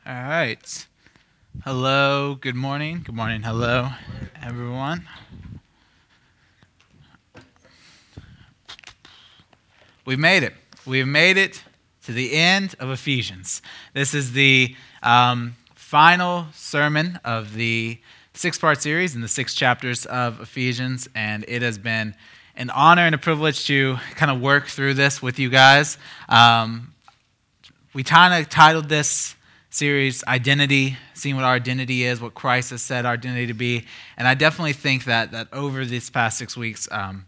All right. Hello, good morning. Good morning, hello, everyone. We've made it. We've made it to the end of Ephesians. This is the final sermon of the six-part series in the 6 chapters of Ephesians, and it has been an honor and a privilege to kind of work through this with you guys. We kind of titled this series Identity, seeing what our identity is, what Christ has said our identity to be. And I definitely think that over these past 6 weeks,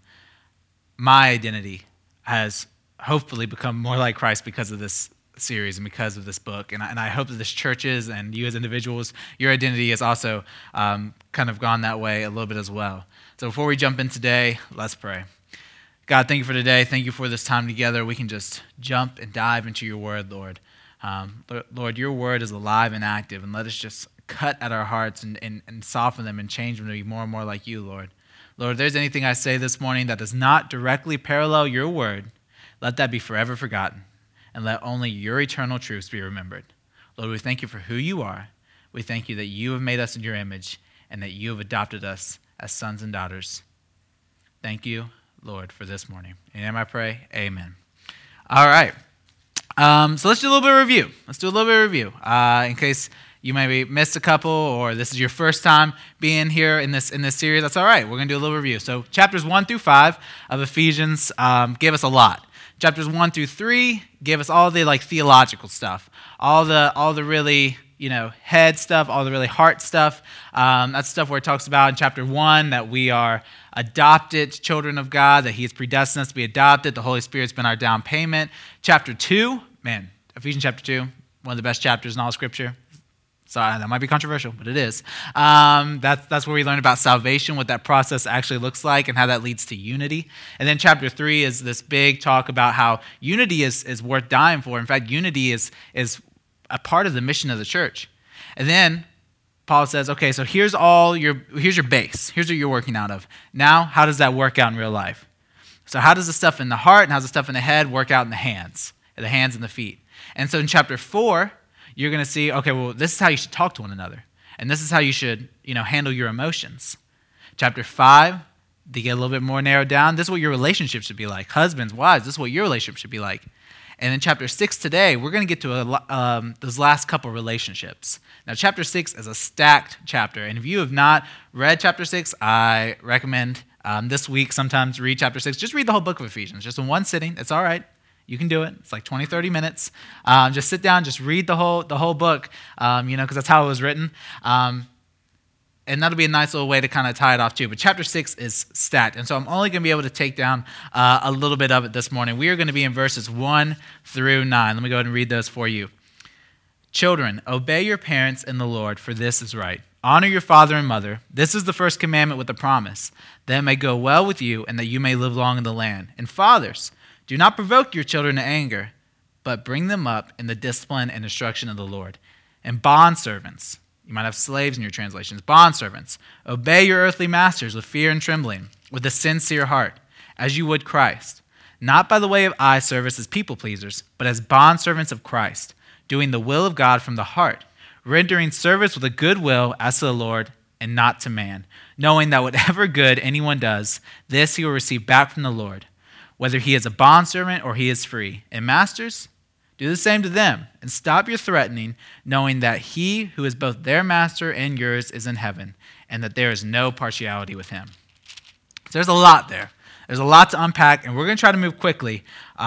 my identity has hopefully become more like Christ because of this series and because of this book. And I hope that this churches and you as individuals, your identity has also kind of gone that way a little bit as well. So before we jump in today, let's pray. God, thank you for today. Thank you for this time together. We can just jump and dive into your word, Lord. Lord, your word is alive and active, and let us just cut at our hearts and soften them and change them to be more and more like you, Lord. Lord, if there's anything I say this morning that does not directly parallel your word, let that be forever forgotten, and let only your eternal truths be remembered. Lord, we thank you for who you are. We thank you that you have made us in your image and that you have adopted us as sons and daughters. Thank you, Lord, for this morning. In your name I pray, amen. All right. So let's do a little bit of review. In case you maybe missed a couple or this is your first time being here in this series, that's all right. We're going to do a little review. So chapters 1 through 5 of Ephesians give us a lot. Chapters 1 through 3 give us all the theological stuff, all the really head stuff, all the really heart stuff. That's stuff where it talks about in chapter 1 that we are adopted children of God, that he has predestined us to be adopted. The Holy Spirit's been our down payment. Chapter 2, Ephesians chapter 2, one of the best chapters in all of Scripture. Sorry, that might be controversial, but it is. That's where we learn about salvation, what that process actually looks like, and how that leads to unity. And then chapter 3 is this big talk about how unity is worth dying for. In fact, unity is a part of the mission of the church. And then Paul says, okay, so here's your base. Here's what you're working out of. Now, how does that work out in real life? So how does the stuff in the heart and how does the stuff in the head work out in the hands and the feet? And so in chapter 4, you're going to see, okay, well, this is how you should talk to one another. And this is how you should, handle your emotions. Chapter 5, to get a little bit more narrowed down, this is what your relationship should be like. Husbands, wives, this is what your relationship should be like. And in chapter 6 today, we're going to get to those last couple relationships. Now, chapter 6 is a stacked chapter. And if you have not read chapter 6, I recommend this week sometimes read chapter 6. Just read the whole book of Ephesians, just in one sitting. It's all right. You can do it. It's like 20, 30 minutes. Just sit down, just read the whole book, because that's how it was written. And that'll be a nice little way to kind of tie it off too. But chapter 6 is stacked. And so I'm only going to be able to take down a little bit of it this morning. We are going to be in verses 1 through 9. Let me go ahead and read those for you. Children, obey your parents in the Lord, for this is right. Honor your father and mother. This is the first commandment with a promise, that it may go well with you and that you may live long in the land. And fathers, do not provoke your children to anger, but bring them up in the discipline and instruction of the Lord. And bondservants, you might have slaves in your translations. Bondservants, obey your earthly masters with fear and trembling, with a sincere heart, as you would Christ, not by the way of eye service as people pleasers, but as bondservants of Christ, doing the will of God from the heart, rendering service with a good will as to the Lord and not to man, knowing that whatever good anyone does, this he will receive back from the Lord, whether he is a bondservant or he is free. And masters, do the same to them, and stop your threatening, knowing that he who is both their master and yours is in heaven, and that there is no partiality with him. So there's a lot there. There's a lot to unpack, and we're going to try to move quickly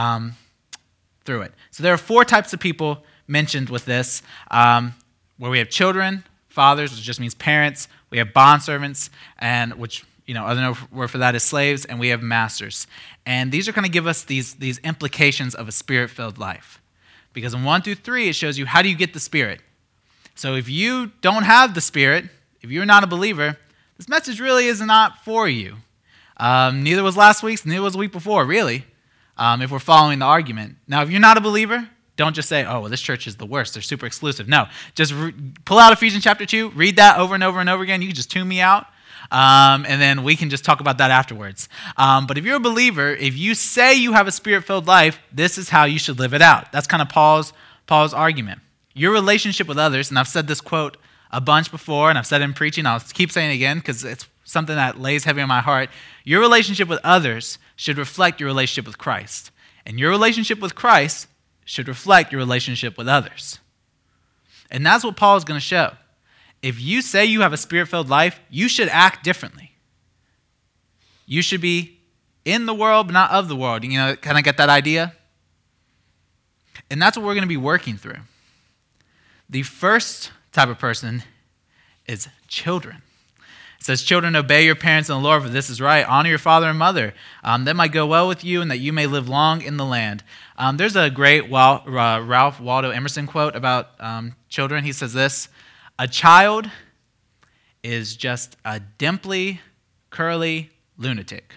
through it. So there are 4 types of people mentioned with this, where we have children, fathers, which just means parents. We have bondservants, and which other word for that is slaves, and we have masters. And these are going to give us these implications of a spirit-filled life. Because in 1 through 3, it shows you how do you get the Spirit. So if you don't have the Spirit, if you're not a believer, this message really is not for you. Neither was last week's, neither was the week before, really, if we're following the argument. Now, if you're not a believer, don't just say, oh, well, this church is the worst. They're super exclusive. No, just pull out Ephesians chapter 2, read that over and over and over again. You can just tune me out. And then we can just talk about that afterwards. But if you're a believer, if you say you have a spirit-filled life, this is how you should live it out. That's kind of Paul's argument. your relationship with others, and I've said this quote a bunch before, and I've said it in preaching, I'll keep saying it again because it's something that lays heavy on my heart. Your relationship with others should reflect your relationship with Christ. And your relationship with Christ should reflect your relationship with others. And that's what Paul is going to show. If you say you have a spirit-filled life, you should act differently. You should be in the world, but not of the world. You know, kind of get that idea? And that's what we're going to be working through. The first type of person is children. It says, children, obey your parents in the Lord, for this is right. Honor your father and mother. That might go well with you and that you may live long in the land. There's a great Ralph Waldo Emerson quote about children. He says this, a child is just a dimply, curly lunatic.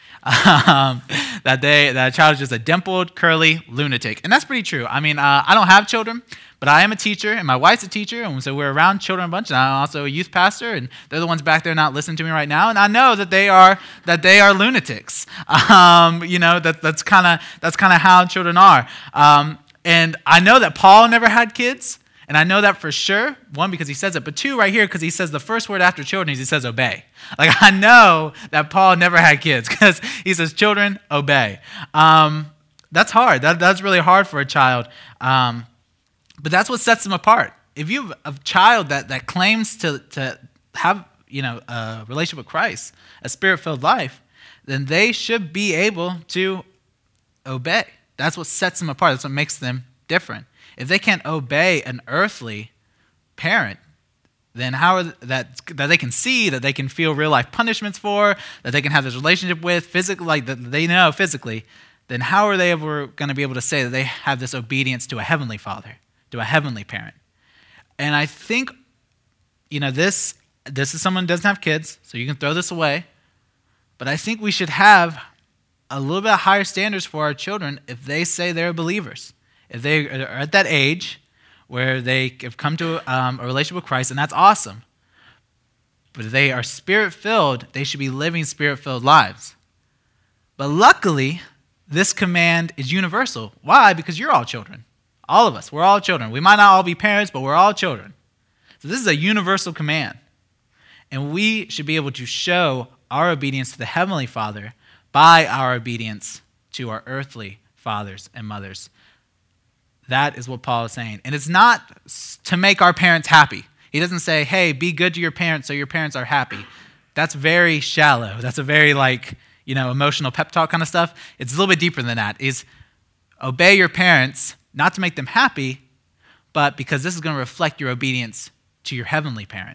That child is just a dimpled, curly lunatic. And that's pretty true. I mean, I don't have children, but I am a teacher, and my wife's a teacher, and so we're around children a bunch, and I'm also a youth pastor, and they're the ones back there not listening to me right now, and I know that they are lunatics. That's kind of how children are. And I know that Paul never had kids, and I know that for sure, one, because he says it, but two, right here, because he says the first word after children is he says obey. Like, I know that Paul never had kids, because he says, children, obey. That's hard. That's really hard for a child. But that's what sets them apart. If you have a child that claims to have, a relationship with Christ, a spirit-filled life, then they should be able to obey. That's what sets them apart. That's what makes them different. If they can't obey an earthly parent, then how are that they can see, that they can feel real life punishments for, that they can have this relationship with physically, like that they know physically, then how are they ever going to be able to say that they have this obedience to a heavenly father, to a heavenly parent? And I think, this is someone who doesn't have kids, so you can throw this away. But I think we should have a little bit higher standards for our children if they say they're believers. If they are at that age where they have come to a relationship with Christ, and that's awesome. But if they are spirit-filled, they should be living spirit-filled lives. But luckily, this command is universal. Why? Because you're all children. All of us, we're all children. We might not all be parents, but we're all children. So this is a universal command. And we should be able to show our obedience to the Heavenly Father by our obedience to our earthly fathers and mothers. That is what Paul is saying. And it's not to make our parents happy. He doesn't say, hey, be good to your parents so your parents are happy. That's very shallow. That's a very emotional pep talk kind of stuff. It's a little bit deeper than that. Is obey your parents, not to make them happy, but because this is going to reflect your obedience to your heavenly parent.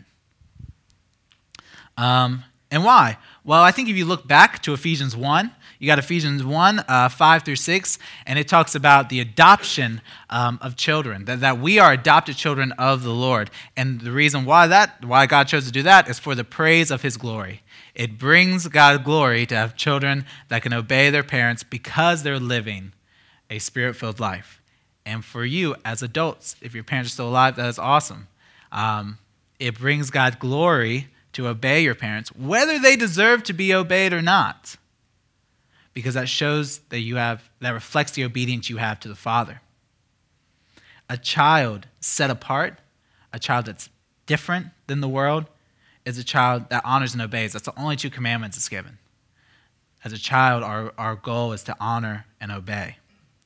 And why? Well, I think if you look back to Ephesians 1, you got Ephesians 1, 5 through 6, and it talks about the adoption of children, that we are adopted children of the Lord. And the reason why God chose to do that is for the praise of his glory. It brings God glory to have children that can obey their parents because they're living a spirit-filled life. And for you as adults, if your parents are still alive, that is awesome. It brings God glory to obey your parents, whether they deserve to be obeyed or not, because that shows that that reflects the obedience you have to the Father. A child set apart, a child that's different than the world, is a child that honors and obeys. That's the only two commandments it's given. As a child, our goal is to honor and obey.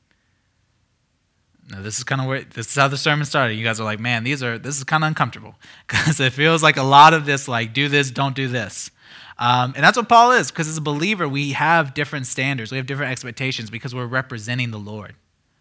Now, this is how the sermon started. You guys are like, man, this is kind of uncomfortable because it feels like a lot of this, like, do this, don't do this. And that's what Paul is, because as a believer, we have different standards. We have different expectations because we're representing the Lord.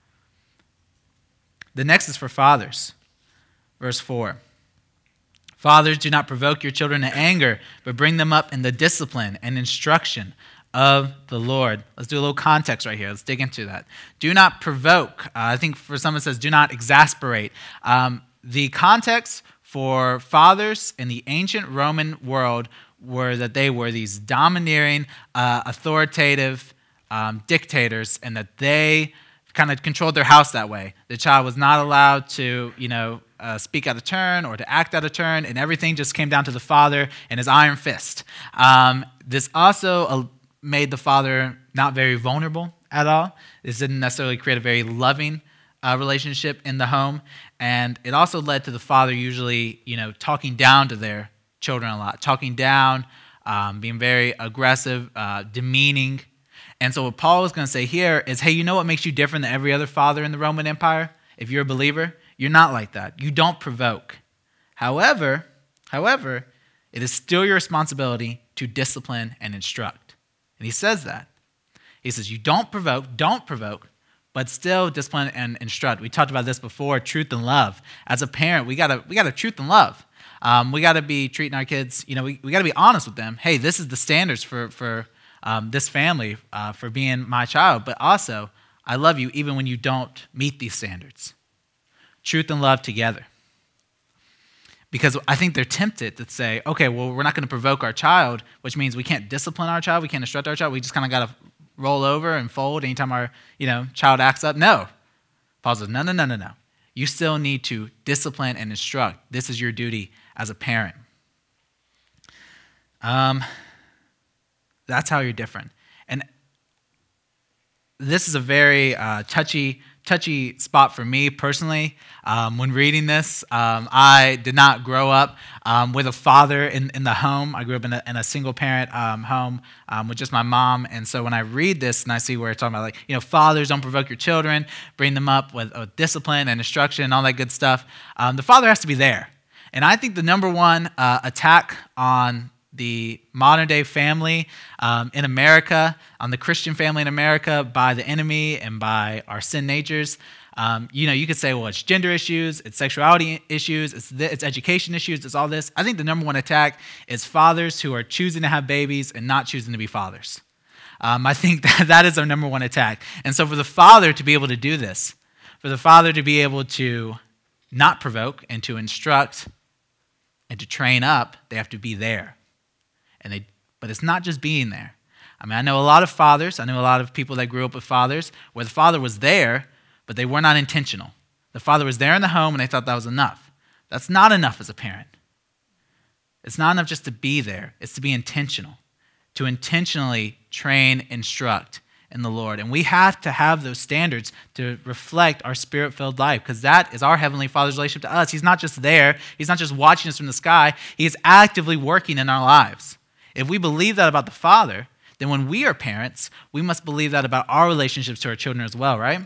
The next is for fathers. Verse 4. Fathers, do not provoke your children to anger, but bring them up in the discipline and instruction of the Lord. Let's do a little context right here. Let's dig into that. Do not provoke. I think for some it says do not exasperate. The context for fathers in the ancient Roman world were that they were these domineering, authoritative dictators, and that they kind of controlled their house that way. The child was not allowed to, speak out of turn or to act out of turn, and everything just came down to the father and his iron fist. This also made the father not very vulnerable at all. This didn't necessarily create a very loving relationship in the home, and it also led to the father usually, talking down to their children a lot, talking down, being very aggressive, demeaning. And so what Paul is going to say here is, hey, you know what makes you different than every other father in the Roman Empire? If you're a believer, you're not like that. You don't provoke. However, it is still your responsibility to discipline and instruct. And he says that. He says, you don't provoke, but still discipline and instruct. We talked about this before, truth and love. As a parent, we gotta truth and love. We gotta be treating our kids, we gotta be honest with them. Hey, this is the standards for this family, for being my child, but also, I love you even when you don't meet these standards. Truth and love together. Because I think they're tempted to say, okay, well, we're not going to provoke our child, which means we can't discipline our child, we can't instruct our child, we just kind of got to roll over and fold anytime our child acts up. No. Paul says, no. You still need to discipline and instruct. This is your duty as a parent. That's how you're different. And this is a very touchy spot for me personally. When reading this, I did not grow up with a father in the home. I grew up in a single parent home with just my mom. And so when I read this and I see where it's talking about fathers don't provoke your children, bring them up with discipline and instruction and all that good stuff, the father has to be there. And I think the number one attack on the modern day family in America, on the Christian family in America by the enemy and by our sin natures. You could say, well, it's gender issues, it's sexuality issues, it's education issues, it's all this. I think the number one attack is fathers who are choosing to have babies and not choosing to be fathers. I think that is our number one attack. And so for the father to be able to do this, for the father to be able to not provoke and to instruct and to train up, they have to be there. But it's not just being there. I mean, I know a lot of fathers, I know a lot of people that grew up with fathers where the father was there, but they were not intentional. The father was there in the home and they thought that was enough. That's not enough as a parent. It's not enough just to be there. It's to be intentional, to intentionally train, instruct in the Lord. And we have to have those standards to reflect our spirit-filled life, because that is our Heavenly Father's relationship to us. He's not just there. He's not just watching us from the sky. He is actively working in our lives. If we believe that about the Father, then when we are parents, we must believe that about our relationships to our children as well, right?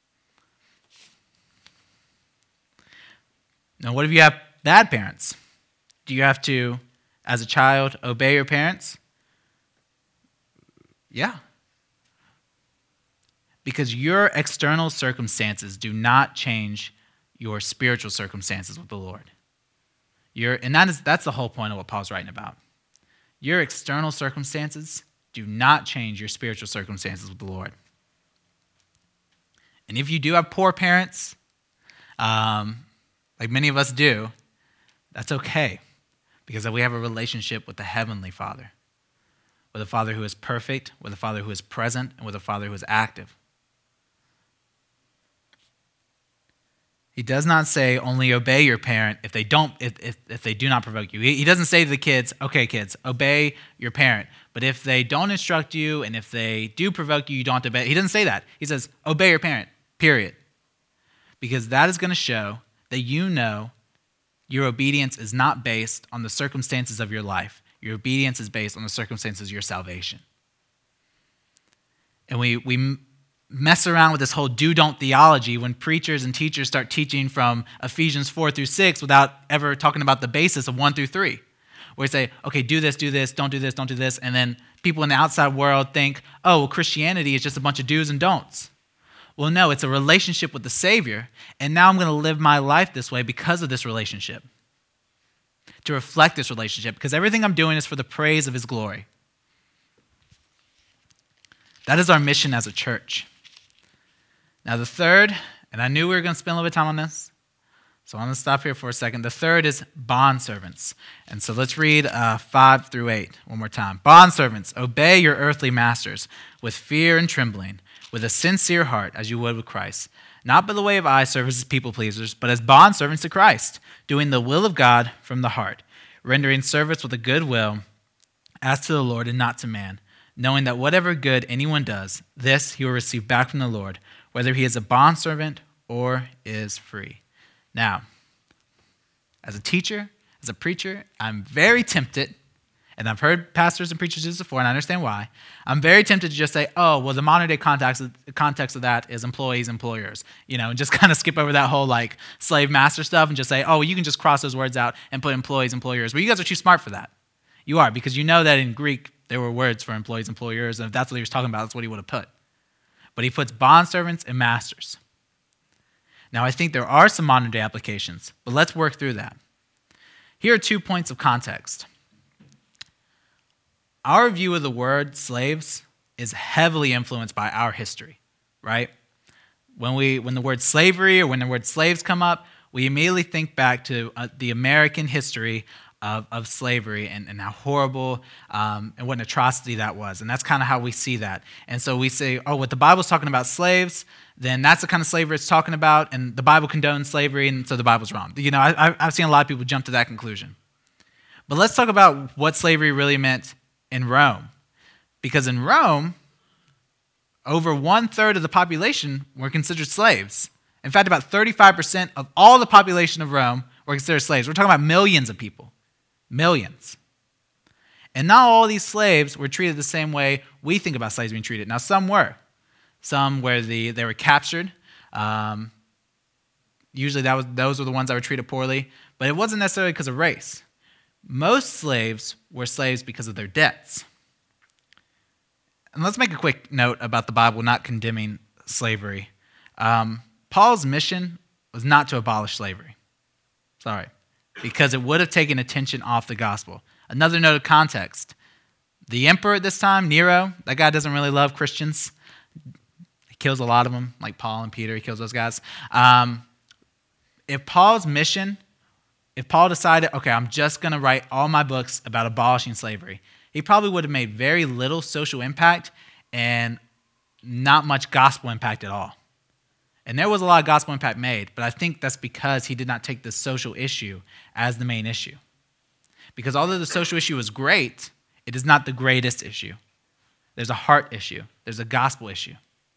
Now, what if you have bad parents? Do you have to, as a child, obey your parents? Yeah. Because your external circumstances do not change your spiritual circumstances with the Lord. That's the whole point of what Paul's writing about. Your external circumstances do not change your spiritual circumstances with the Lord. And if you do have poor parents, like many of us do, that's okay, because we have a relationship with the Heavenly Father, with a Father who is perfect, with a Father who is present, and with a Father who is active. He does not say only obey your parent if they do not provoke you. He doesn't say to the kids, okay, kids, obey your parent. But if they don't instruct you and if they do provoke you, you don't have to obey. He doesn't say that. He says, obey your parent, period. Because that is going to show that your obedience is not based on the circumstances of your life. Your obedience is based on the circumstances of your salvation. And we mess around with this whole do-don't theology when preachers and teachers start teaching from Ephesians 4-6 without ever talking about the basis of 1-3. Where we say, okay, do this, don't do this. And then people in the outside world think, oh, well, Christianity is just a bunch of do's and don'ts. Well, no, it's a relationship with the Savior. And now I'm going to live my life this way because of this relationship. To reflect this relationship. Because everything I'm doing is for the praise of His glory. That is our mission as a church. Now the third, and I knew we were going to spend a little bit of time on this, so I'm going to stop here for a second. The third is bondservants. And so let's read 5-8 one more time. Bondservants, obey your earthly masters with fear and trembling, with a sincere heart, as you would with Christ. Not by the way of eye service as people pleasers, but as bondservants to Christ, doing the will of God from the heart, rendering service with a good will, as to the Lord and not to man, knowing that whatever good anyone does, this he will receive back from the Lord, whether he is a bondservant or is free. Now, as a teacher, as a preacher, I'm very tempted, and I've heard pastors and preachers do this before, and I understand why. I'm very tempted to just say, oh, well, the modern day context of that is employees, employers, and just kind of skip over that whole like slave master stuff and just say, oh, you can just cross those words out and put employees, employers. But you guys are too smart for that. You are, because you know that in Greek there were words for employees, employers, and if that's what he was talking about, that's what he would have put. But he puts bondservants and masters. Now, I think there are some modern day applications, but let's work through that. Here are 2 points of context. Our view of the word slaves is heavily influenced by our history, right? When the word slavery or when the word slaves come up, we immediately think back to the American history of slavery and how horrible and what an atrocity that was. And that's kind of how we see that. And so we say, oh, what the Bible's talking about slaves, then that's the kind of slavery it's talking about, and the Bible condones slavery, and so the Bible's wrong. I've seen a lot of people jump to that conclusion. But let's talk about what slavery really meant in Rome. Because in Rome, over 1/3 of the population were considered slaves. In fact, about 35% of all the population of Rome were considered slaves. We're talking about millions of people. Millions. And not all these slaves were treated the same way we think about slaves being treated. Now, some were. Some where they were captured. Usually those were the ones that were treated poorly. But it wasn't necessarily because of race. Most slaves were slaves because of their debts. And let's make a quick note about the Bible not condemning slavery. Paul's mission was not to abolish slavery. Sorry. Because it would have taken attention off the gospel. Another note of context. The emperor at this time, Nero, that guy doesn't really love Christians. He kills a lot of them, like Paul and Peter. He kills those guys. If Paul decided, okay, I'm just going to write all my books about abolishing slavery, he probably would have made very little social impact and not much gospel impact at all. And there was a lot of gospel impact made, but I think that's because he did not take the social issue as the main issue. Because although the social issue is great, it is not the greatest issue. There's a heart issue. There's a gospel issue.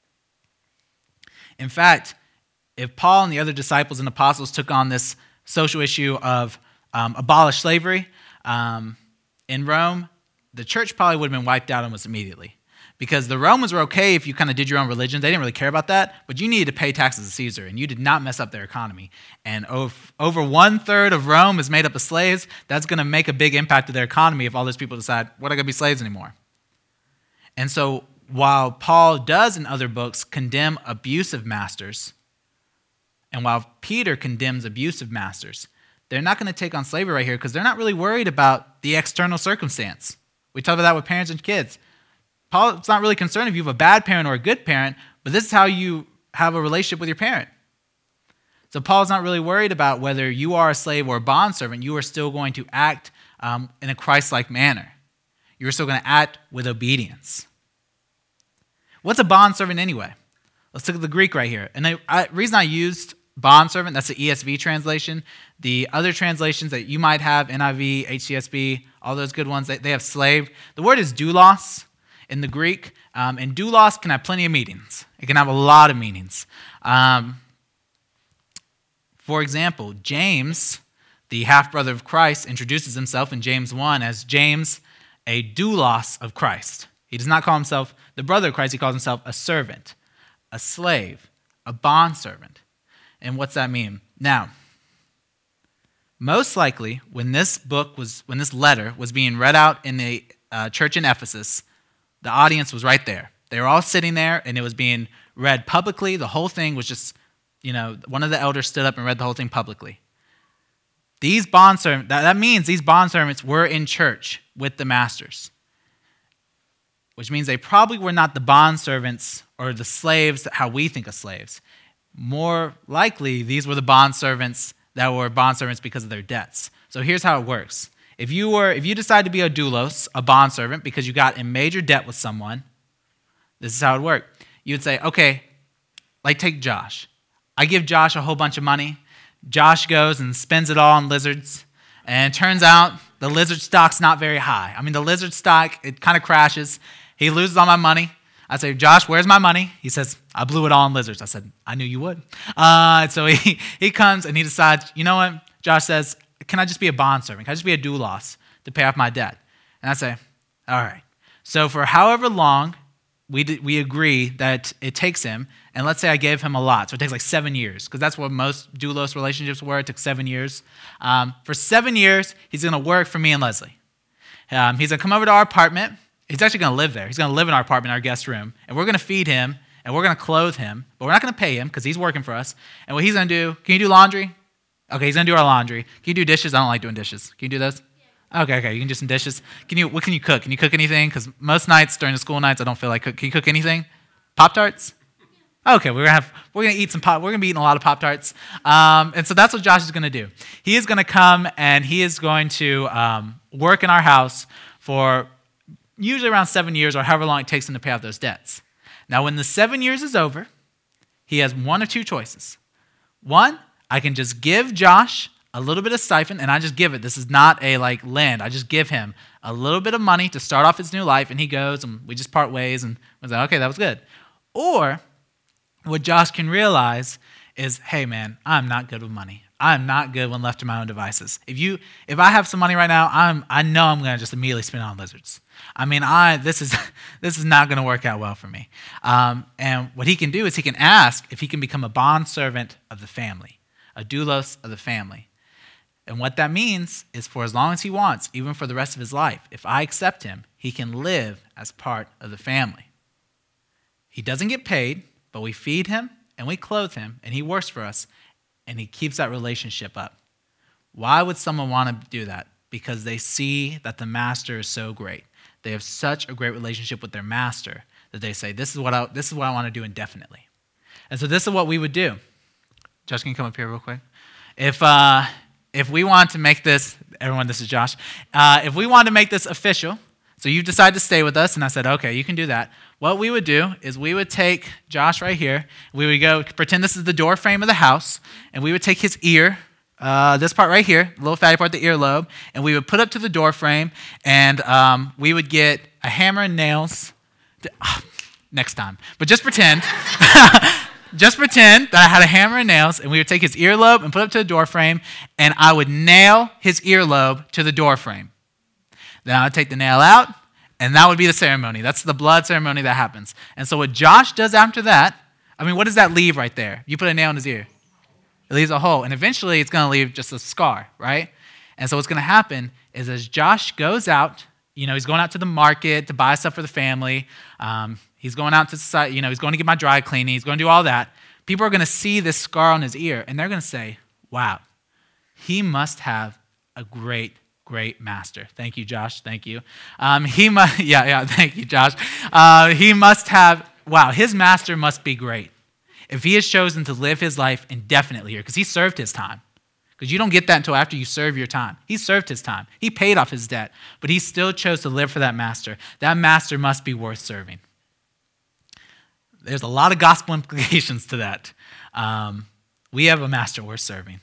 In fact, if Paul and the other disciples and apostles took on this social issue of abolish slavery in Rome, the church probably would have been wiped out almost immediately. Because the Romans were okay if you kind of did your own religion. They didn't really care about that, but you needed to pay taxes to Caesar, and you did not mess up their economy. And over 1/3 of Rome is made up of slaves. That's going to make a big impact to their economy if all those people decide, we're not going to be slaves anymore. And so while Paul does in other books condemn abusive masters, and while Peter condemns abusive masters, they're not going to take on slavery right here because they're not really worried about the external circumstance. We talk about that with parents and kids. Paul's not really concerned if you have a bad parent or a good parent, but this is how you have a relationship with your parent. So Paul's not really worried about whether you are a slave or a bondservant. You are still going to act in a Christ-like manner. You're still going to act with obedience. What's a bondservant anyway? Let's look at the Greek right here. And the reason I used bondservant, that's the ESV translation. The other translations that you might have, NIV, HCSB, all those good ones, they have slave. The word is doulos in the Greek, and doulos can have plenty of meanings. It can have a lot of meanings. For example, James, the half-brother of Christ, introduces himself in James 1 as James, a doulos of Christ. He does not call himself the brother of Christ. He calls himself a servant, a slave, a bondservant. And what's that mean? Now, most likely, when this letter was being read out in the church in Ephesus, the audience was right there. They were all sitting there, and it was being read publicly. The whole thing was just, one of the elders stood up and read the whole thing publicly. These bondservants, that means these bondservants were in church with the masters, which means they probably were not the bondservants or the slaves how we think of slaves. More likely, these were the bondservants that were bondservants because of their debts. So here's how it works. If you decide to be a doulos, a bondservant, because you got in major debt with someone, this is how it worked. You'd say, okay, like take Josh. I give Josh a whole bunch of money. Josh goes and spends it all on lizards. And it turns out the lizard stock's not very high. I mean, the lizard stock, it kind of crashes. He loses all my money. I say, Josh, where's my money? He says, I blew it all on lizards. I said, I knew you would. So he comes and he decides, you know what? Josh says, can I just be a bondservant? Can I just be a doulos to pay off my debt? And I say, all right. So for however long we agree that it takes him, and let's say I gave him a lot, so it takes like 7 years, because that's what most doulos relationships were. It took 7 years. For 7 years, he's going to work for me and Leslie. He's going to come over to our apartment. He's actually going to live there. He's going to live in our apartment, our guest room, and we're going to feed him, and we're going to clothe him, but we're not going to pay him because he's working for us. And what he's going to do, can you do laundry? Okay, he's going to do our laundry. Can you do dishes? I don't like doing dishes. Can you do those? Okay, you can do some dishes. What can you cook? Can you cook anything? Because most nights during the school nights, I don't feel like cook. Can you cook anything? Pop-Tarts? Okay, we're gonna eat some pop. We're gonna be eating a lot of Pop-Tarts, and so that's what Josh is gonna do. He is gonna come and he is going to work in our house for usually around 7 years or however long it takes him to pay off those debts. Now, when the 7 years is over, he has one or two choices. One, I can just give Josh a little bit of stipend, and I just give it. This is not a lend. I just give him a little bit of money to start off his new life, and he goes, and we just part ways, and we're like, okay, that was good. Or what Josh can realize is, hey, man, I'm not good with money. I'm not good when left to my own devices. If I have some money right now, I know I'm going to just immediately spend it on lizards. I mean, this is not going to work out well for me. And what he can do is he can ask if he can become a bondservant of the family, a doulos of the family. And what that means is for as long as he wants, even for the rest of his life, if I accept him, he can live as part of the family. He doesn't get paid, but we feed him and we clothe him, and he works for us, and he keeps that relationship up. Why would someone want to do that? Because they see that the master is so great. They have such a great relationship with their master that they say, this is what I want to do indefinitely. And so this is what we would do. Josh, can you come up here real quick? If we want to make this, everyone, this is Josh. If we want to make this official, so you've decided to stay with us, and I said, okay, you can do that. What we would do is we would take Josh right here. We would go, pretend this is the door frame of the house, and we would take his ear, this part right here, the little fatty part, the earlobe, and we would put it to the door frame, and we would get a hammer and nails. Next time. But just pretend. Just pretend that I had a hammer and nails, and we would take his earlobe and put it to the door frame, and I would nail his earlobe to the door frame. Then I would take the nail out, and that would be the ceremony. That's the blood ceremony that happens. And so what Josh does after that, I mean, what does that leave right there? You put a nail in his ear. It leaves a hole, and eventually it's going to leave just a scar, right? And so what's going to happen is as Josh goes out, he's going out to the market to buy stuff for the family. He's going out to society, he's going to get my dry cleaning. He's going to do all that. People are going to see this scar on his ear, and they're going to say, wow, he must have a great master. Thank you, Josh. Thank you. Thank you, Josh. He must have, wow, his master must be great. If he has chosen to live his life indefinitely here, because he served his time. Because you don't get that until after you serve your time. He served his time. He paid off his debt, but he still chose to live for that master. That master must be worth serving. There's a lot of gospel implications to that. We have a master worth serving.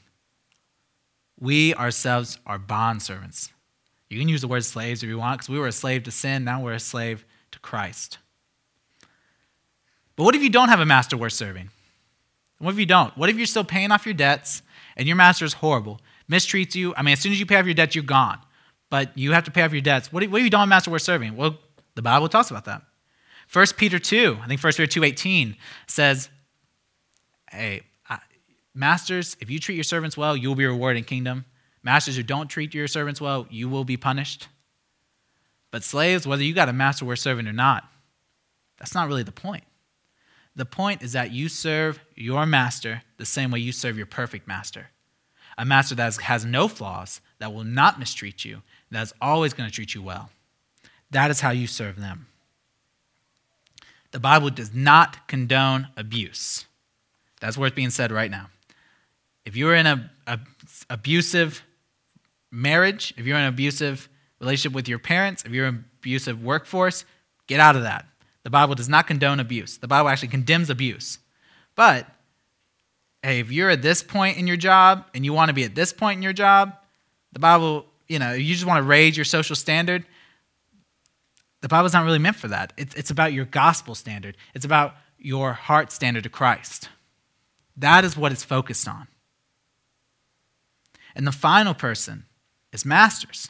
We ourselves are bondservants. You can use the word slaves if you want, because we were a slave to sin, now we're a slave to Christ. But what if you don't have a master worth serving? What if you don't? What if you're still paying off your debts and your master is horrible, mistreats you? I mean, as soon as you pay off your debts, you're gone. But you have to pay off your debts. What if you don't have a master worth serving? Well, the Bible talks about that. 1 Peter 2, I think 1 Peter 2:18 says, hey, masters, if you treat your servants well, you will be rewarded in kingdom. Masters who don't treat your servants well, you will be punished. But slaves, whether you got a master worth serving or not, that's not really the point. The point is that you serve your master the same way you serve your perfect master. A master that has no flaws, that will not mistreat you, that is always going to treat you well. That is how you serve them. The Bible does not condone abuse. That's worth being said right now. If you're in an abusive marriage, if you're in an abusive relationship with your parents, if you're in an abusive workforce, get out of that. The Bible does not condone abuse. The Bible actually condemns abuse. But, hey, if you're at this point in your job and you want to be at this point in your job, the Bible, you just want to raise your social standard, The Bible's not really meant for that. It's about your gospel standard. It's about your heart standard to Christ. That is what it's focused on. And the final person is masters.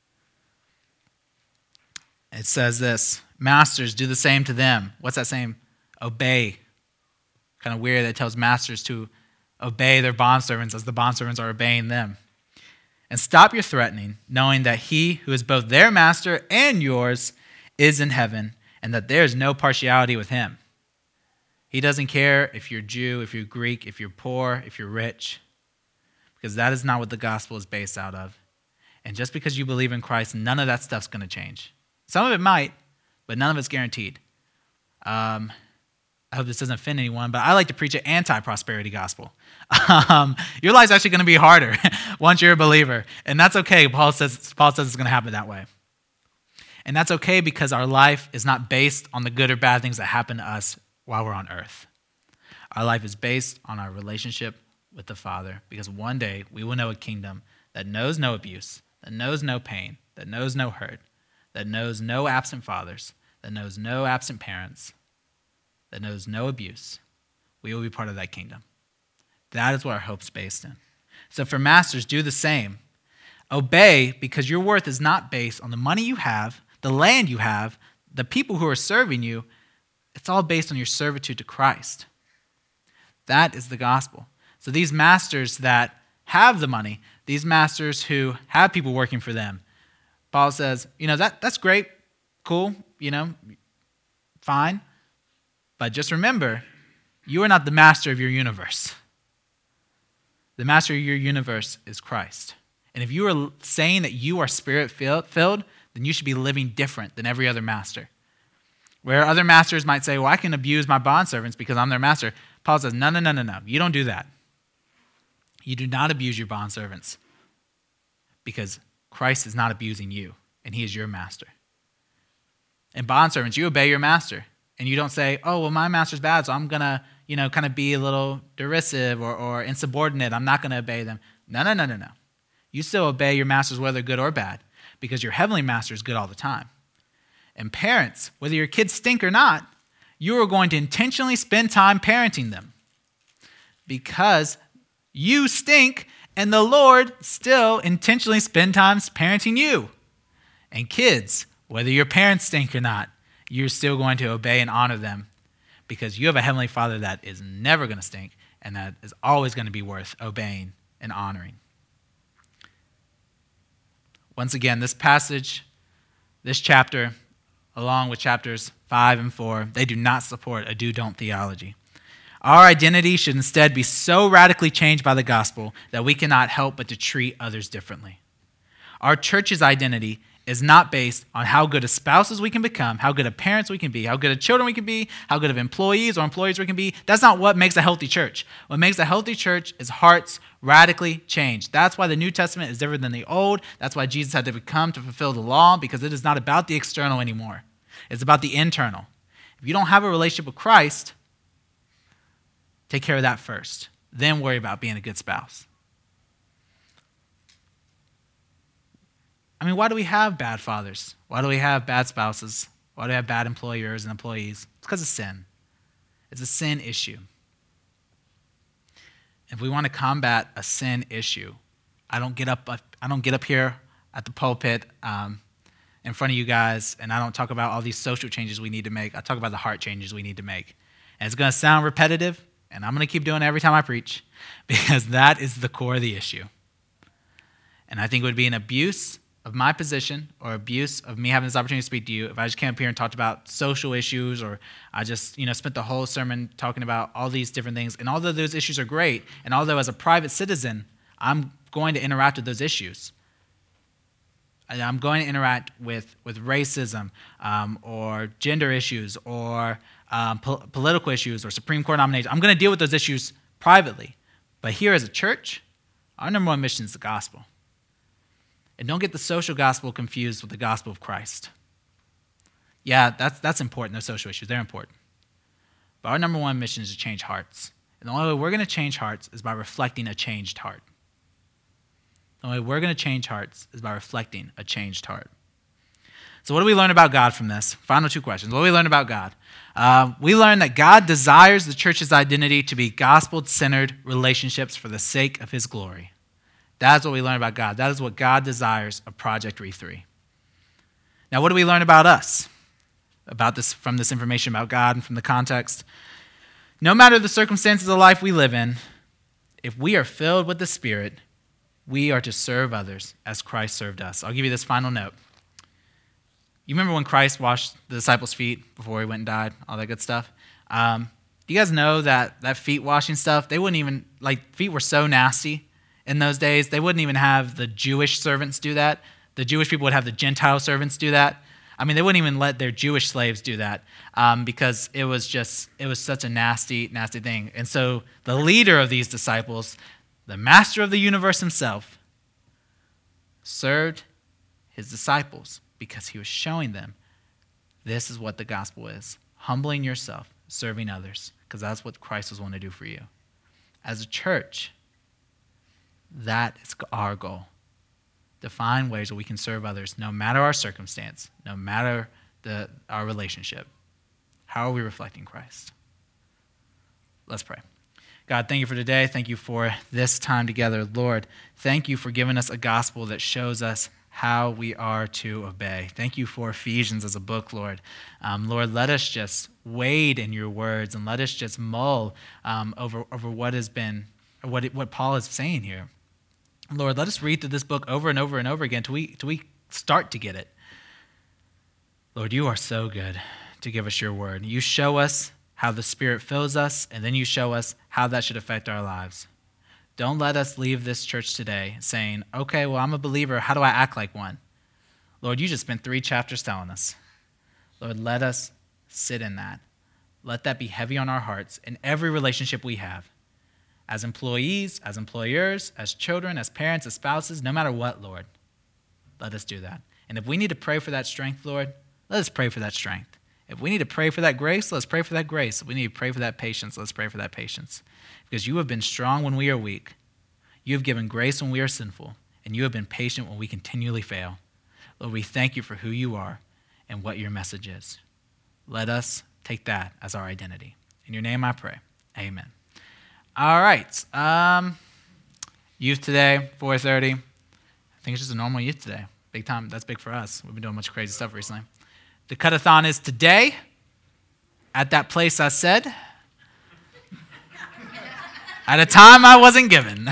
It says this, masters, do the same to them. What's that same? Obey. Kind of weird that it tells masters to obey their bondservants as the bondservants are obeying them. And stop your threatening, knowing that he who is both their master and yours is in heaven, and that there is no partiality with him. He doesn't care if you're Jew, if you're Greek, if you're poor, if you're rich, because that is not what the gospel is based out of. And just because you believe in Christ, none of that stuff's going to change. Some of it might, but none of it's guaranteed. I hope this doesn't offend anyone, but I like to preach an anti-prosperity gospel. Your life's actually going to be harder once you're a believer, and that's okay. Paul says it's going to happen that way. And that's okay because our life is not based on the good or bad things that happen to us while we're on earth. Our life is based on our relationship with the Father, because one day we will know a kingdom that knows no abuse, that knows no pain, that knows no hurt, that knows no absent fathers, that knows no absent parents, that knows no abuse. We will be part of that kingdom. That is what our hope's based in. So for masters, do the same. Obey, because your worth is not based on the money you have, the land you have, the people who are serving you. It's all based on your servitude to Christ. That is the gospel. So these masters that have the money, these masters who have people working for them, Paul says, that's great, cool, fine. But just remember, you are not the master of your universe. The master of your universe is Christ. And if you are saying that you are spirit-filled, then you should be living different than every other master. Where other masters might say, well, I can abuse my bondservants because I'm their master. Paul says, no. You don't do that. You do not abuse your bondservants because Christ is not abusing you, and he is your master. And bondservants, you obey your master. And you don't say, oh, well, my master's bad, so I'm going to, kind of be a little derisive or insubordinate. I'm not going to obey them. No. You still obey your masters whether good or bad, because your heavenly master is good all the time. And parents, whether your kids stink or not, you are going to intentionally spend time parenting them, because you stink and the Lord still intentionally spend time parenting you. And kids, whether your parents stink or not, you're still going to obey and honor them, because you have a heavenly Father that is never going to stink and that is always going to be worth obeying and honoring. Once again, this passage, this chapter, along with chapters 5 and 4, they do not support a do-don't theology. Our identity should instead be so radically changed by the gospel that we cannot help but to treat others differently. Our church's identity is not based on how good of spouses we can become, how good of parents we can be, how good of children we can be, how good of employees or employees we can be. That's not what makes a healthy church. What makes a healthy church is hearts radically changed. That's why the New Testament is different than the Old. That's why Jesus had to come to fulfill the law, because it is not about the external anymore. It's about the internal. If you don't have a relationship with Christ, take care of that first. Then worry about being a good spouse. Why do we have bad fathers? Why do we have bad spouses? Why do we have bad employers and employees? It's because of sin. It's a sin issue. If we want to combat a sin issue, I don't get up here at the pulpit in front of you guys, and I don't talk about all these social changes we need to make. I talk about the heart changes we need to make. And it's going to sound repetitive, and I'm going to keep doing it every time I preach, because that is the core of the issue. And I think it would be an abuse of my position or abuse of me having this opportunity to speak to you if I just came up here and talked about social issues, or I just spent the whole sermon talking about all these different things. And although those issues are great, and although as a private citizen I'm going to interact with those issues, I'm going to interact with racism or gender issues or political issues or Supreme Court nominations. I'm going to deal with those issues privately. But here as a church, our number one mission is the gospel. And don't get the social gospel confused with the gospel of Christ. Yeah, that's important, those social issues. They're important. But our number one mission is to change hearts. And the only way we're going to change hearts is by reflecting a changed heart. The only way we're going to change hearts is by reflecting a changed heart. So what do we learn about God from this? Final two questions. What do we learn about God? We learn that God desires the church's identity to be gospel-centered relationships for the sake of his glory. That's what we learn about God. That is what God desires of Project Re3. Now, what do we learn about us? About this, from this information about God and from the context? No matter the circumstances of life we live in, if we are filled with the Spirit, we are to serve others as Christ served us. I'll give you this final note. You remember when Christ washed the disciples' feet before he went and died, all that good stuff? Do you guys know that feet washing stuff, they wouldn't even, feet were so nasty in those days, they wouldn't even have the Jewish servants do that. The Jewish people would have the Gentile servants do that. I mean, they wouldn't even let their Jewish slaves do that because it was such a nasty, nasty thing. And so the leader of these disciples, the master of the universe himself, served his disciples because he was showing them this is what the gospel is. Humbling yourself, serving others, because that's what Christ was wanting to do for you. As a church, that is our goal. To find ways where we can serve others, no matter our circumstance, no matter our relationship. How are we reflecting Christ? Let's pray. God, thank you for today. Thank you for this time together. Lord, thank you for giving us a gospel that shows us how we are to obey. Thank you for Ephesians as a book, Lord. Lord, let us just wade in your words and let us just mull over what has been, what Paul is saying here. Lord, let us read through this book over and over and over again till we start to get it. Lord, you are so good to give us your word. You show us how the Spirit fills us, and then you show us how that should affect our lives. Don't let us leave this church today saying, okay, well, I'm a believer. How do I act like one? Lord, you just spent 3 chapters telling us. Lord, let us sit in that. Let that be heavy on our hearts in every relationship we have. As employees, as employers, as children, as parents, as spouses, no matter what, Lord, let us do that. And if we need to pray for that strength, Lord, let us pray for that strength. If we need to pray for that grace, let's pray for that grace. If we need to pray for that patience, let's pray for that patience. Because you have been strong when we are weak. You have given grace when we are sinful. And you have been patient when we continually fail. Lord, we thank you for who you are and what your message is. Let us take that as our identity. In your name I pray. Amen. All right. Youth today, 4:30. I think it's just a normal youth today. Big time. That's big for us. We've been doing a bunch of crazy stuff recently. The cut-a-thon is today at that place I said at a time I wasn't given.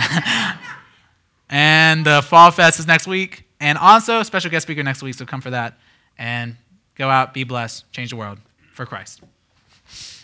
And the Fall Fest is next week. And also, special guest speaker next week, so come for that. And go out, be blessed, change the world for Christ.